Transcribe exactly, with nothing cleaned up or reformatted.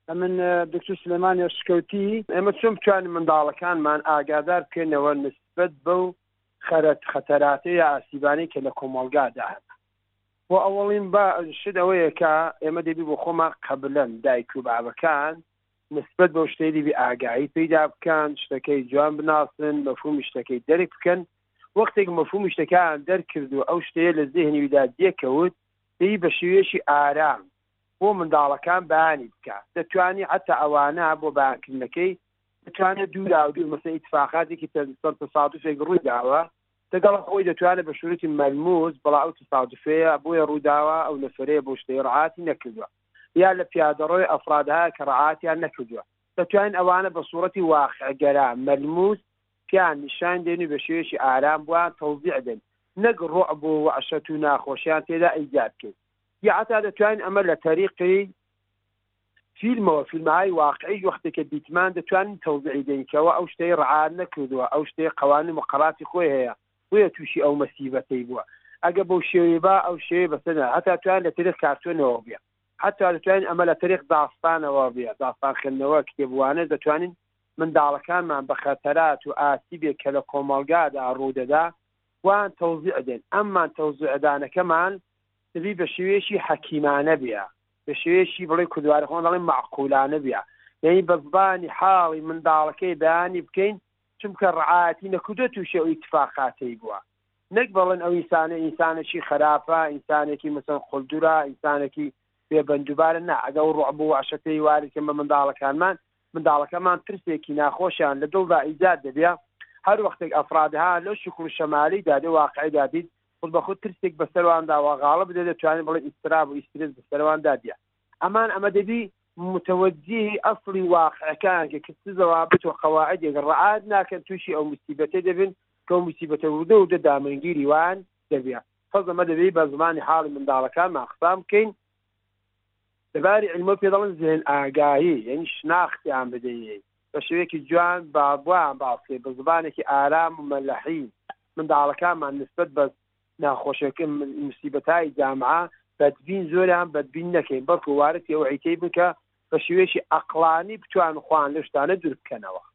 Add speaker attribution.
Speaker 1: من دکتۆر سلێمان یۆشکەوتی ئێمە چۆن بتوانین منداڵەکانمان ئاگادار بکەینەوە نسبەت بەو خەرەت خەتەراتەی یا ئاسیبانەی کە لە کۆمەڵگادا هەن. بۆ ئەوەڵین شت ئەوەیە کە ئێمە دەبی بۆ خۆمان قەبلەن دایک و بابەکان نسبەت بەو شتەی دەبی ئاگایی پەیدا بکەن، شتەکەی جوان بناسن، مەفهومی شتەکەی دەرک بکەن. وەختێک مەفهومی شتەکان دەرکردو ئەو شتەیە لە زێهنیدا دێکەوت دەی بە شێوێشی ئارام بۆ منداڵەکان بەیانی بکات. دەتوانی حتا ئەوانە بۆ بەیانکردنەکەی دەتوانێت دوورا و دوور مەسەڵەن ئیتفاقاتێکی تەسادوفێک ڕوویداوە لەگەڵ خۆی دەتوانێت بە شوورەتی مەلموس بەڵام ئەو تەسادوفەیە بۆیە ڕووداوە ئەو نەفەرەیە بۆ شتەی ڕەعاتی نەکردووە یا لە پیادەڕۆی ئەفرادەها کە ڕەعاتیان نەکردووە. دەتوانین ئەوانە بە سوورەتی واقعگەرا مەلموس پیان نیشان دێنی بە شێوێشی ئارام بووان تەوزیع دێن، نەک ڕوعب و وەحشەت و ناخۆشیان تێدا ئەیجاد بکەین. یا حتا دەتوانین ئەمە لە تەریقی فیلمەوە فیلمهای واقعی وەختێکە دیتمان دەتوانین تەوزیعی دێنکەوە ئەو شتەی ڕەعات نەکردووە، ئەو شتەی قەوانین مقەڕاتی خۆی هەیە بۆیە تووشی ئەو مەسیبەتەی بووە. ئەگە بەو شێوەیە با ئەو شێوەیە بەسەردا هەتا توانین لە تەریق کارتۆنەوە بێ، حتا دەتوانین ئەمە لە تەریق داستانەوە بێ، داستان خوێندنەوە کتێبوانە دەتوانین منداڵەکانمان بە خەتەرات و ئاسیبێک کە لە کۆمەڵگادا ڕوودەدا وان تەوزیع دێن. ئەممان تەوزیعدانەکەمان دەبی بە شێوێشی حەکیمانە بێ، بە شێوێشی بڵێ کوردواری خۆن دەڵێن معقولانە بێ، یعنی بە زبانی حاڵی منداڵەکەی بەیانی بکەین چونکە ڕەعاتی نەکردووە تووشی ئەو ئیتفاقاتەی بووە، نەک بەڵێن ئەو ئینسانە ئینسانێکی خراپە، ئینسانێکی مەسەڵەن خولدورە، ئینسانێکی بێبەندوبارە. نا ئەگە و ڕوعب و وەحشەتەی واردکەن بە منداڵەکانمان منداڵەکەمان ترسێکی ناخۆشیان لە دڵدا ئیجاد دەبێ. هەر وەختێک ئەفرادها لەو شکر و شەمالی دادێ واقعیدا دیت خود بە خود ترسێک بەسەرواندا غاڵب بدە دەتوانێت بڵێ ئیستراب و ئیسترس بەسەرواندا دیە. ئەمان ئەمە دەبی متوەجهی ئەسڵی واقعەکان کە کەس زەوابت و قەواعیدێک ڕەعات ناکەن تووشی ئەو موسیبەتە دەبن کە ئەو موسیبەتە وردە و دە دامەنگیری وان دەبێ. فەز ئەمە دەبێت بە زمانی حاڵی منداڵەکانمان قسام بکەین لەباری علمە پێ دەڵێن زێن ئاگاهی، یعنی شناختیان بدەیت بە شێوەیەکی جوان بابوان باڵێ بە زبانێکی ئارام و مەلەحی منداڵەکانمان نسبەت بە ناخۆشیەکە موسیبەتای جامعە بەدبین زۆریان بەدبین نەکەین، بەڵکو وارەتی ئەو عیتەی بکە بە شێوەیەکی عەقڵانی بتوان خوان لە شتانە دوور بکەنەوە.